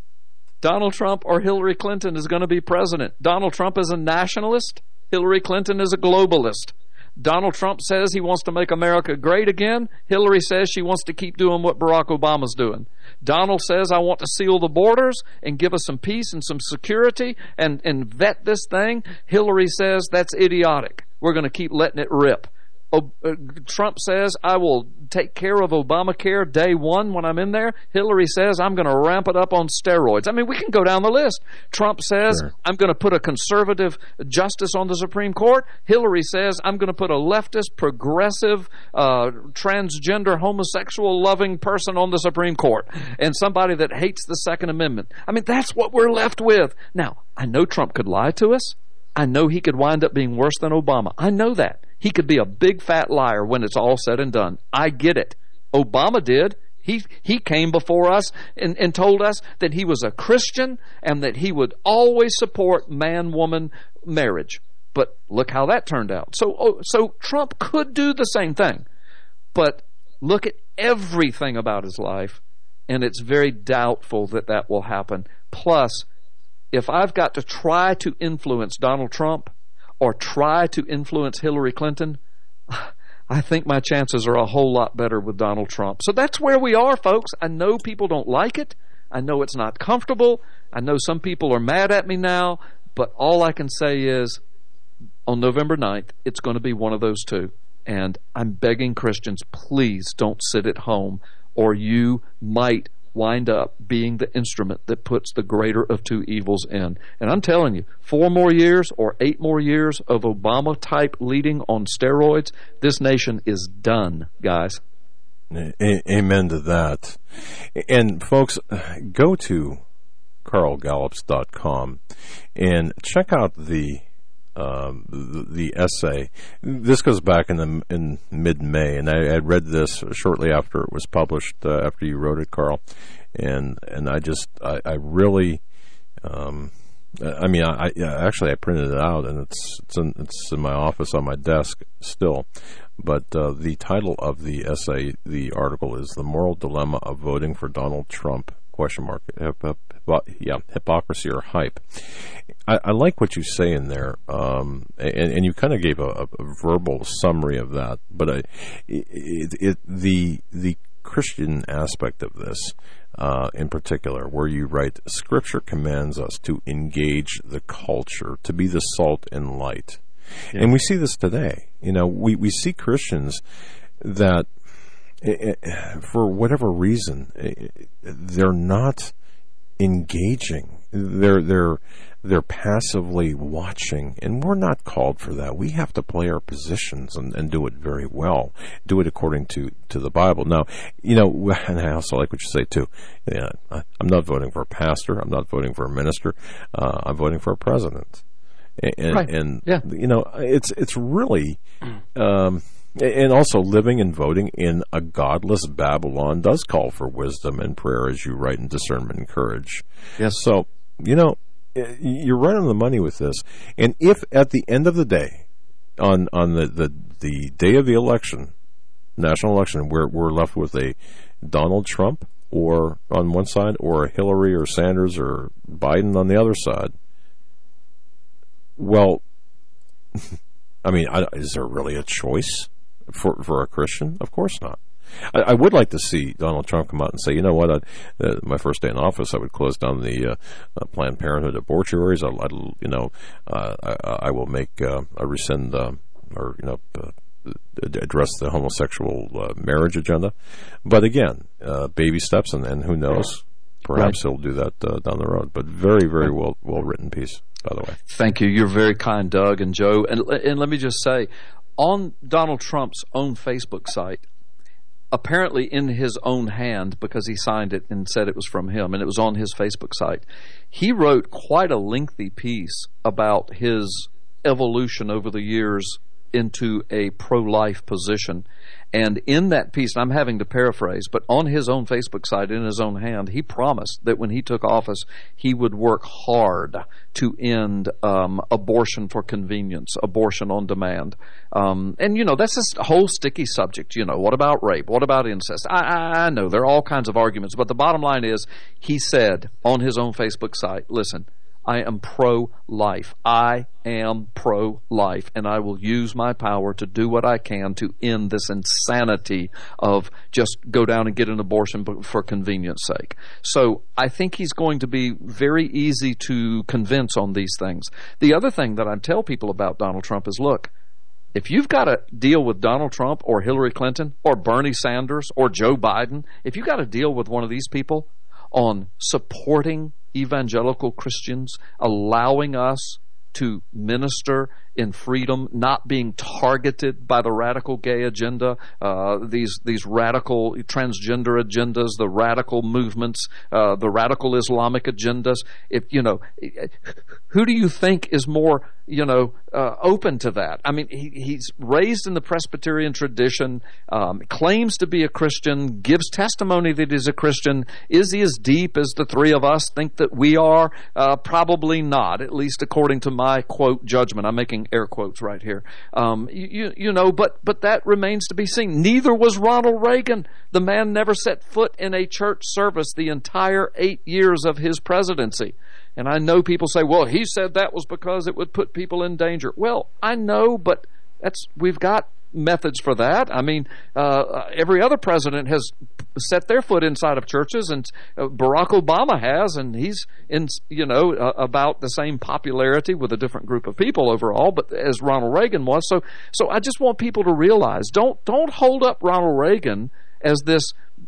Donald Trump or Hillary Clinton is going to be president. Donald Trump is a nationalist. Hillary Clinton is a globalist. Donald Trump says he wants to make America great again. Hillary says she wants to keep doing what Barack Obama's doing. Donald says, I want to seal the borders and give us some peace and some security and, and vet this thing. Hillary says that's idiotic. We're going to keep letting it rip. O- uh, Trump says, I will take care of Obamacare day one when I'm in there. Hillary says, I'm going to ramp it up on steroids. I mean, we can go down the list. Trump says, sure. I'm going to put a conservative justice on the Supreme Court. Hillary says, I'm going to put a leftist, progressive, uh, transgender, homosexual-loving person on the Supreme Court and somebody that hates the Second Amendment. I mean, that's what we're left with. Now, I know Trump could lie to us. I know he could wind up being worse than Obama. I know that. He could be a big fat liar when it's all said and done. I get it. Obama did. He he came before us and, and told us that he was a Christian and that he would always support man-woman marriage. But look how that turned out. So oh, so Trump could do the same thing. But look at everything about his life, and it's very doubtful that that will happen. Plus, if I've got to try to influence Donald Trump or try to influence Hillary Clinton, I think my chances are a whole lot better with Donald Trump. So that's where we are, folks. I know people don't like it. I know it's not comfortable. I know some people are mad at me now. But all I can say is, on November ninth, it's going to be one of those two. And I'm begging Christians, please don't sit at home, or you might wind up being the instrument that puts the greater of two evils in. And I'm telling you, four more years or eight more years of Obama-type leading on steroids, this nation is done, guys. A- amen to that. And folks, go to carl gallups dot com and check out the Um, the, the essay. This goes back in the in mid-May, and I had read this shortly after it was published, uh, after you wrote it, Carl, and and I just I, I really, um, I mean, I, I actually I printed it out, and it's it's in, it's in my office on my desk still. But uh, the title of the essay, the article, is "The Moral Dilemma of Voting for Donald Trump?" Question mark. Hip, hip, hip, yeah, hypocrisy or hype. I, I like what you say in there, um, and, and you kind of gave a, a verbal summary of that. But I, it, it, the the Christian aspect of this, uh, in particular, where you write, Scripture commands us to engage the culture, to be the salt and light, yeah. And we see this today. You know, we we see Christians that, for whatever reason, they're not engaging. They're they're they're passively watching, and we're not called for that. We have to play our positions and, and do it very well. Do it according to, to the Bible. Now, you know, and I also like what you say too. Yeah, I'm not voting for a pastor. I'm not voting for a minister. Uh, I'm voting for a president. And, right. and yeah. you know, it's it's really. Um, And also, living and voting in a godless Babylon does call for wisdom and prayer, as you write, and discernment and courage. Yes. So, you know, you're right on the money with this. And if at the end of the day, on on the, the, the day of the election, national election, we're, we're left with a Donald Trump or on one side, or a Hillary or Sanders or Biden on the other side, well, I mean, I, is there really a choice? For for a Christian? Of course not. I, I would like to see Donald Trump come out and say, you know what, I'd, uh, my first day in office, I would close down the uh, uh, Planned Parenthood abortuaries. I'll, I'll you know, uh, I, I will make uh, a rescind uh, or you know. Uh, address the homosexual uh, marriage agenda. But again, uh, baby steps, and, and who knows, perhaps right. he'll do that uh, down the road. But very, very well well written piece, by the way. Thank you. You're very kind, Doug and Joe. And, and let me just say, on Donald Trump's own Facebook site, apparently in his own hand, because he signed it and said it was from him, and it was on his Facebook site, he wrote quite a lengthy piece about his evolution over the years into a pro-life position. And in that piece, and I'm having to paraphrase, but on his own Facebook site, in his own hand, he promised that when he took office, he would work hard to end um, abortion for convenience, abortion on demand. Um, and, you know, that's just a whole sticky subject. You know, what about rape? What about incest? I, I, I know there are all kinds of arguments, but the bottom line is he said on his own Facebook site, listen, I am pro-life. I am pro-life, and I will use my power to do what I can to end this insanity of just go down and get an abortion for convenience sake. So I think he's going to be very easy to convince on these things. The other thing that I tell people about Donald Trump is, look, if you've got to deal with Donald Trump or Hillary Clinton or Bernie Sanders or Joe Biden, if you've got to deal with one of these people on supporting evangelical Christians, allowing us to minister in freedom, not being targeted by the radical gay agenda, uh, these these radical transgender agendas, the radical movements, uh, the radical Islamic agendas. If you know, who do you think is more you know uh, open to that? I mean, he, he's raised in the Presbyterian tradition, um, claims to be a Christian, gives testimony that he's a Christian. Is he as deep as the three of us think that we are? Uh, probably not, at least according to my quote judgment. I'm making air quotes right here. Um, you, you know, but but that remains to be seen. Neither was Ronald Reagan. The man never set foot in a church service the entire eight years of his presidency. And I know people say, well, he said that was because it would put people in danger. Well, I know, but that's we've got methods for that. I mean, uh, every other president has set their foot inside of churches, and uh, Barack Obama has, and he's in, you know, uh, about the same popularity with a different group of people overall, but as Ronald Reagan was. So, so I just want people to realize, don't don't hold up Ronald Reagan as this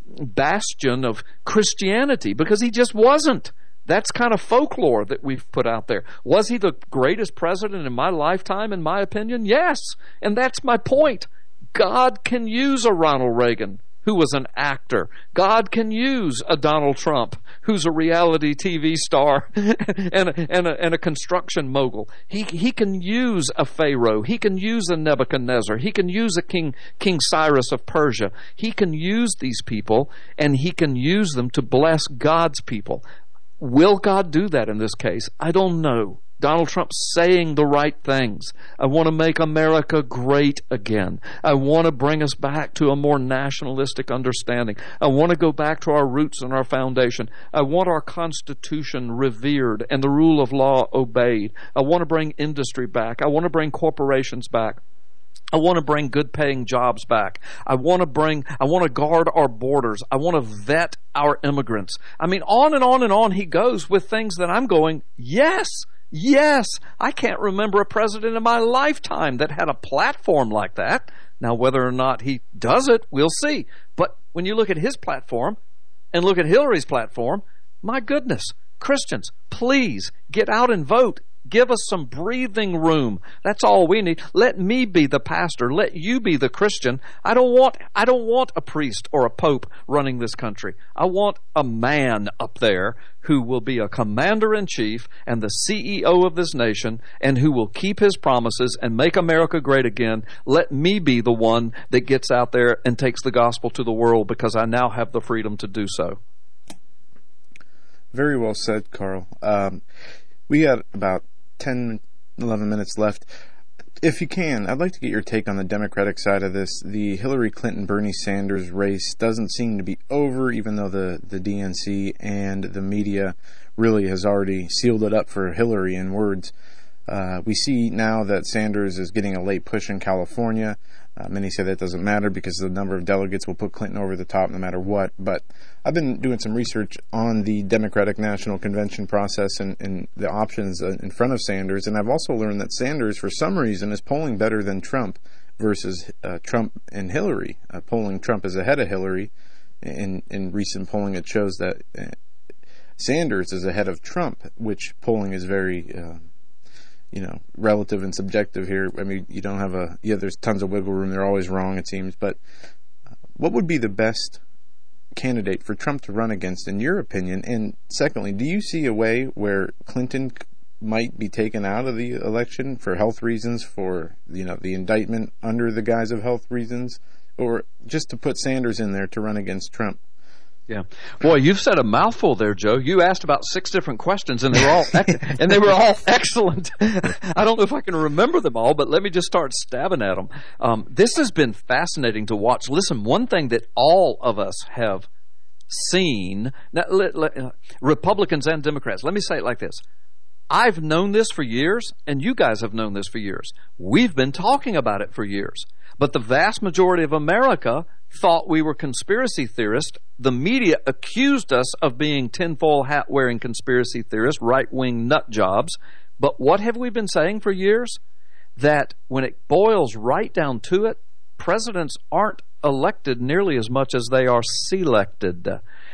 bastion of Christianity, because he just wasn't. That's kind of folklore that we've put out there. Was he the greatest president in my lifetime, in my opinion? Yes. And that's my point. God can use a Ronald Reagan, who was an actor. God can use a Donald Trump, who's a reality T V star and, a, and, a, and a construction mogul. He, he can use a Pharaoh. He can use a Nebuchadnezzar. He can use a King, King Cyrus of Persia. He can use these people, and he can use them to bless God's people. Will God do that in this case? I don't know. Donald Trump's saying the right things. I want to make America great again. I want to bring us back to a more nationalistic understanding. I want to go back to our roots and our foundation. I want our Constitution revered and the rule of law obeyed. I want to bring industry back. I want to bring corporations back. I want to bring good-paying jobs back. I want to bring, I want to guard our borders. I want to vet our immigrants. I mean, on and on and on he goes with things that I'm going, yes, yes. I can't remember a president in my lifetime that had a platform like that. Now, whether or not he does it, we'll see. But when you look at his platform and look at Hillary's platform, my goodness, Christians, please get out and vote. Give us some breathing room. That's all we need. Let me be the pastor. Let you be the Christian. I don't want I don't want a priest or a pope running this country. I want a man up there who will be a commander-in-chief and the C E O of this nation, and who will keep his promises and make America great again. Let me be the one that gets out there and takes the gospel to the world, because I now have the freedom to do so. Very well said, Carl. Um, we got about ten, eleven minutes left. If you can, I'd like to get your take on the Democratic side of this. The Hillary Clinton-Bernie Sanders race doesn't seem to be over, even though the, the D N C and the media really has already sealed it up for Hillary in words. Uh, we see now that Sanders is getting a late push in California. Uh, many say that doesn't matter because the number of delegates will put Clinton over the top no matter what. But I've been doing some research on the Democratic National Convention process and, and the options in front of Sanders, and I've also learned that Sanders, for some reason, is polling better than Trump versus uh, Trump and Hillary. Uh, polling Trump is ahead of Hillary. In, in recent polling, it shows that uh, Sanders is ahead of Trump, which polling is very... Uh, you know, relative and subjective here. I mean, you don't have a, yeah, there's tons of wiggle room. They're always wrong, it seems. But uh, what would be the best candidate for Trump to run against, in your opinion? And secondly, do you see a way where Clinton might be taken out of the election for health reasons, for, you know, the indictment under the guise of health reasons, or just to put Sanders in there to run against Trump? Yeah, boy, you've said a mouthful there, Joe. You asked about six different questions, and they were all ex- and they were all excellent. I don't know if I can remember them all, but let me just start stabbing at them. Um, this has been fascinating to watch. Listen, one thing that all of us have seen, now, let, let, uh, Republicans and Democrats. Let me say it like this: I've known this for years, and you guys have known this for years. We've been talking about it for years, but the vast majority of America thought we were conspiracy theorists. The media accused us of being tinfoil hat wearing conspiracy theorists, right wing nut jobs. But what have we been saying for years? That when it boils right down to it, presidents aren't elected nearly as much as they are selected.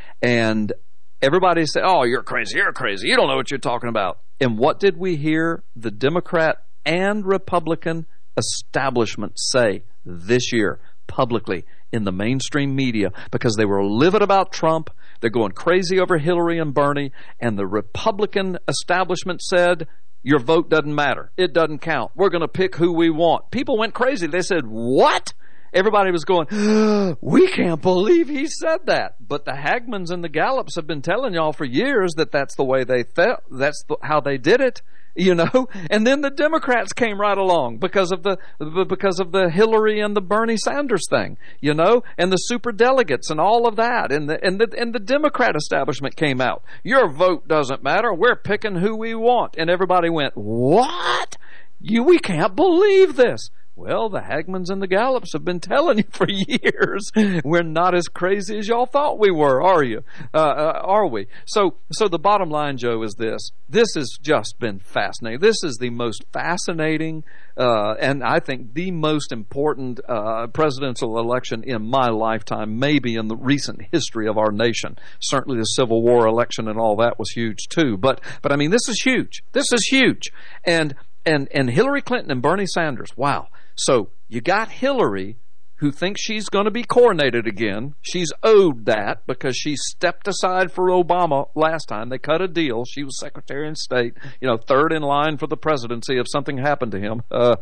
And everybody said, "Oh, you're crazy, you're crazy, you don't know what you're talking about." And what did we hear the Democrat and Republican establishment say this year publicly in the mainstream media? Because they were livid about Trump, they're going crazy over Hillary and Bernie, and the Republican establishment said, your vote doesn't matter, it doesn't count, we're going to pick who we want. People went crazy. They said, what? Everybody was going, we can't believe he said that. But the Hagmans and the Gallups have been telling y'all for years that that's the way they felt, that's the, how they did it. You know, and then the Democrats came right along because of the because of the Hillary and the Bernie Sanders thing, you know, and the super delegates and all of that, and the and the and the Democrat establishment came out. Your vote doesn't matter. We're picking who we want, and everybody went, "What? You? We can't believe this." Well, the Hagmans and the Gallups have been telling you for years, we're not as crazy as y'all thought we were, are you? Uh, uh, are we? So, so the bottom line, Joe, is this. This has just been fascinating. This is the most fascinating uh, and I think the most important uh, presidential election in my lifetime, maybe in the recent history of our nation. Certainly the Civil War election and all that was huge too. But, but I mean, this is huge. This is huge. And, and, and Hillary Clinton and Bernie Sanders, wow. So you got Hillary, who thinks she's going to be coronated again. She's owed that because she stepped aside for Obama last time. They cut a deal. She was Secretary of State, you know, third in line for the presidency if something happened to him. Uh,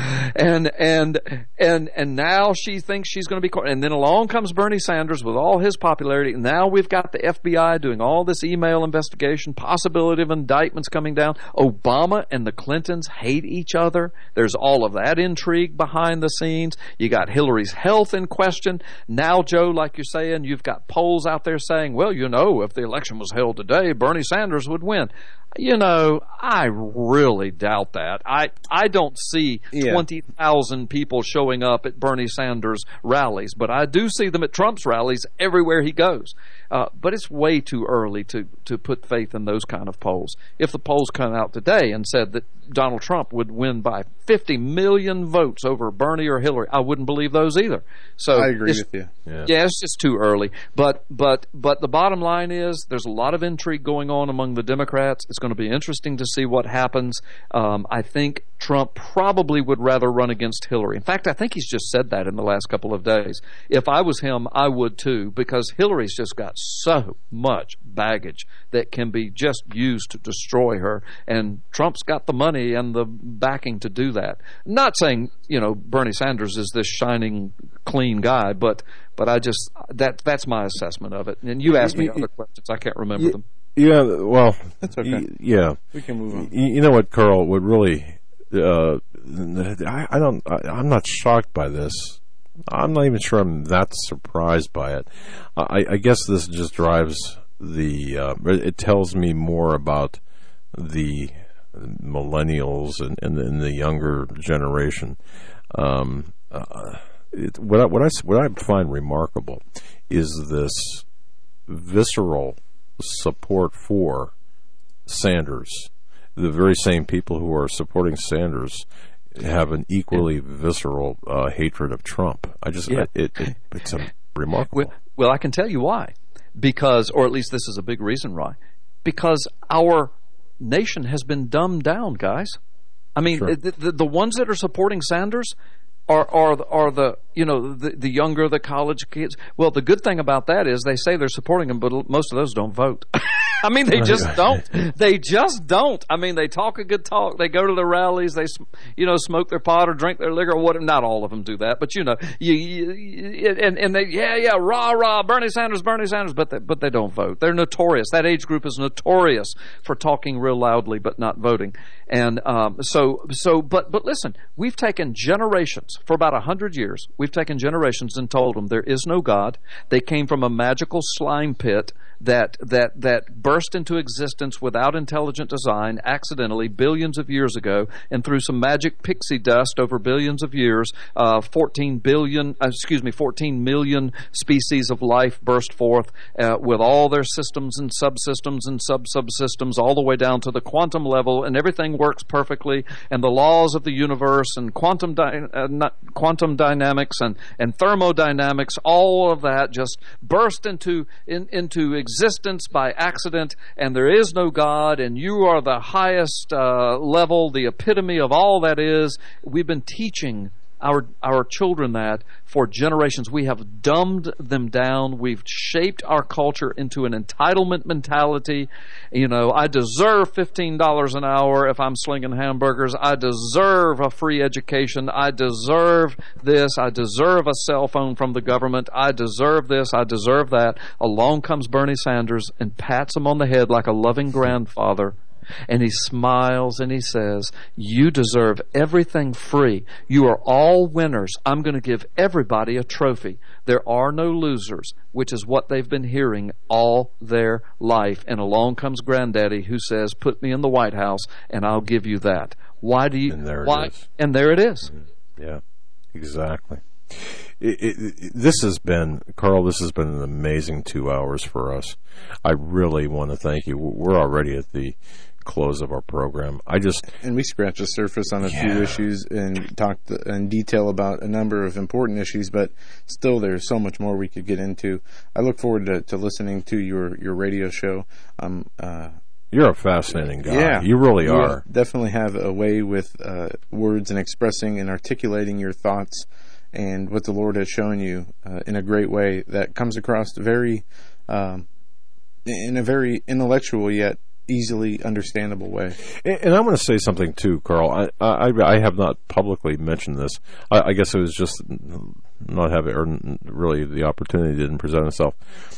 and and and and now she thinks she's going to be coronated. And then along comes Bernie Sanders with all his popularity. Now we've got the F B I doing all this email investigation, possibility of indictments coming down. Obama and the Clintons hate each other. There's all of that intrigue behind the scenes. You got Hillary's health in question. Now, Joe, like you're saying, you've got polls out there saying, well, you know, if the election was held today, Bernie Sanders would win. You know, I really doubt that. I, I don't see yeah. twenty thousand people showing up at Bernie Sanders rallies, but I do see them at Trump's rallies everywhere he goes. Uh, but it's way too early to, to put faith in those kind of polls. If the polls come out today and said that Donald Trump would win by fifty million votes over Bernie or Hillary, I wouldn't believe those either. So I agree with you. Yeah. yeah, it's just too early. But but but the bottom line is there's a lot of intrigue going on among the Democrats. It's going to be interesting to see what happens. Um, I think Trump probably would rather run against Hillary. In fact, I think he's just said that in the last couple of days. If I was him, I would too, because Hillary's just got so much baggage that can be just used to destroy her, and Trump's got the money and the backing to do that. Not saying, you know, Bernie Sanders is this shining, clean guy, but but I just that that's my assessment of it. And you asked me other questions, I can't remember them. Yeah, well, that's okay. Y- yeah, we can move on. Y- you know what, Carl? Would really, uh, I, I don't. I, I'm not shocked by this. I'm not even sure I'm that surprised by it. I, I guess this just drives the. Uh, it tells me more about the millennials and, and, and the younger generation. Um, uh, it, what I, what I what I find remarkable is this visceral support for Sanders. The very same people who are supporting Sanders have an equally visceral uh, hatred of Trump. I just Yeah. it, it it's a remarkable. Well, well, I can tell you why. Because, or at least this is a big reason why. Because our nation has been dumbed down, guys. I mean, Sure. the, the, the ones that are supporting Sanders are are the, are the you know the, the younger, the college kids. Well, the good thing about that is they say they're supporting him, but most of those don't vote. I mean, they just don't. They just don't. I mean, they talk a good talk. They go to the rallies. They, you know, smoke their pot or drink their liquor or whatever. Not all of them do that, but you know, you, you and and they yeah yeah rah rah Bernie Sanders Bernie Sanders, but they, but they don't vote. They're notorious. That age group is notorious for talking real loudly but not voting. And um, so so but but listen, we've taken generations for about a hundred years. We've taken generations and told them there is no God. They came from a magical slime pit that that that burst into existence without intelligent design, accidentally, billions of years ago, and through some magic pixie dust over billions of years, uh, fourteen billion, uh, excuse me, fourteen million species of life burst forth uh, with all their systems and subsystems and sub-subsystems all the way down to the quantum level, and everything works perfectly, and the laws of the universe and quantum dy- uh, not, quantum dynamics and, and thermodynamics, all of that just burst into in, into existence by accident, and there is no God, and you are the highest uh, level, the epitome of all that is. We've been teaching our our children that for generations. We have dumbed them down. We've shaped our culture into an entitlement mentality. You know, I deserve fifteen dollars an hour if I'm slinging hamburgers. I deserve a free education. I deserve this. I deserve a cell phone from the government. I deserve this. I deserve that. Along comes Bernie Sanders and pats him on the head like a loving grandfather. And he smiles and he says, you deserve everything free. You are all winners. I'm going to give everybody a trophy. There are no losers, which is what they've been hearing all their life. And along comes Granddaddy who says, put me in the White House and I'll give you that. Why do you? And there why? it is. And there it is. Yeah, exactly. It, it, it, this has been, Carl, this has been an amazing two hours for us. I really want to thank you. We're already at the close of our program. I just and we scratched the surface on a yeah. few issues and talked in detail about a number of important issues, but still there's so much more we could get into. I look forward to, to listening to your, your radio show. Um, uh, You're a fascinating guy. Yeah, you really you are. Definitely have a way with uh, words and expressing and articulating your thoughts and what the Lord has shown you uh, in a great way that comes across very, um, in a very intellectual yet easily understandable way. And, and I want to say something too, Carl. I, I, I have not publicly mentioned this. I, I guess it was just not having, or really the opportunity didn't present itself.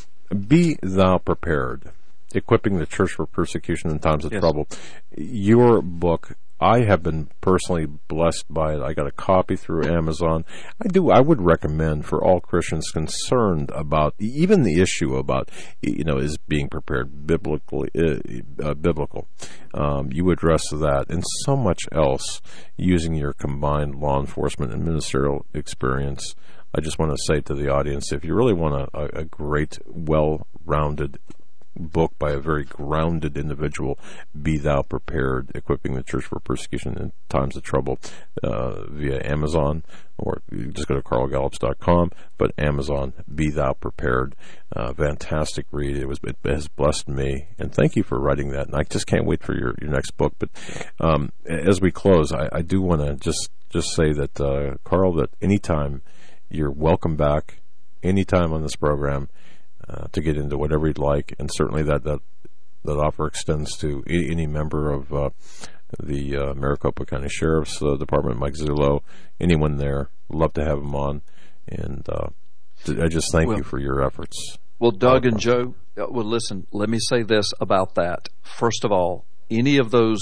Be thou prepared. Equipping the church for persecution in times of yes. trouble. Your book, I have been personally blessed by it. I got a copy through Amazon. I do. I would recommend for all Christians concerned about even the issue about, you know, is being prepared biblically, uh, uh, biblical. Um, you address that and so much else using your combined law enforcement and ministerial experience. I just want to say to the audience, if you really want a, a great, well-rounded book by a very grounded individual, Be Thou Prepared, Equipping the Church for Persecution in Times of Trouble, uh, via Amazon, or you just go to carl gallups dot com, but Amazon, Be Thou Prepared, uh, fantastic read. It was it has blessed me, and thank you for writing that, and I just can't wait for your, your next book. But um, as we close, I, I do want to just, just say that, uh, Carl, that anytime you're welcome back, anytime on this program, Uh, to get into whatever you'd like, and certainly that that, that offer extends to any, any member of uh, the uh, Maricopa County Sheriff's uh, Department, Mike Zullo, anyone there. Love to have him on, and uh, I just thank well, you for your efforts. Well, Doug and Joe, well, listen, let me say this about that. First of all, any of those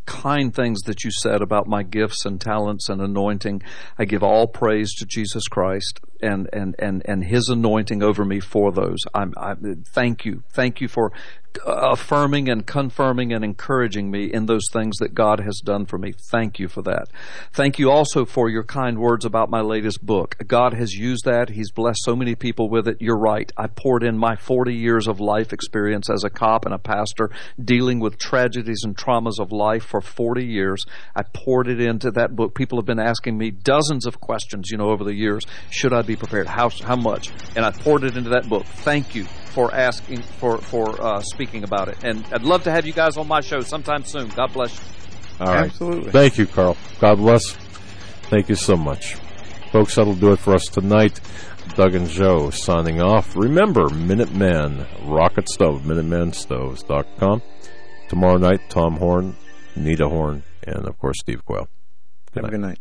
kind things that you said about my gifts and talents and anointing. I give all praise to Jesus Christ and and and, and His anointing over me for those. I'm, I thank you, thank you for affirming and confirming and encouraging me in those things that God has done for me. Thank you for that. Thank you also for your kind words about my latest book. God has used that. He's blessed so many people with it. You're right. I poured in my forty years of life experience as a cop and a pastor, dealing with tragedies and traumas of life for forty years. I poured it into that book. People have been asking me dozens of questions, you know, over the years. Should I be prepared? How how much? And I poured it into that book. Thank you for asking, for, for uh, speaking about it. And I'd love to have you guys on my show sometime soon. God bless you. All right. Absolutely. Thank you, Carl. God bless. Thank you so much. Folks, that'll do it for us tonight. Doug and Joe signing off. Remember, Minuteman, Rocket Stove, Minuteman Stoves dot com. Tomorrow night, Tom Horn, Nita Horn, and, of course, Steve Quayle. Good Have night. a good night.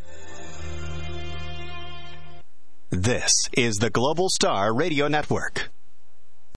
This is the Global Star Radio Network.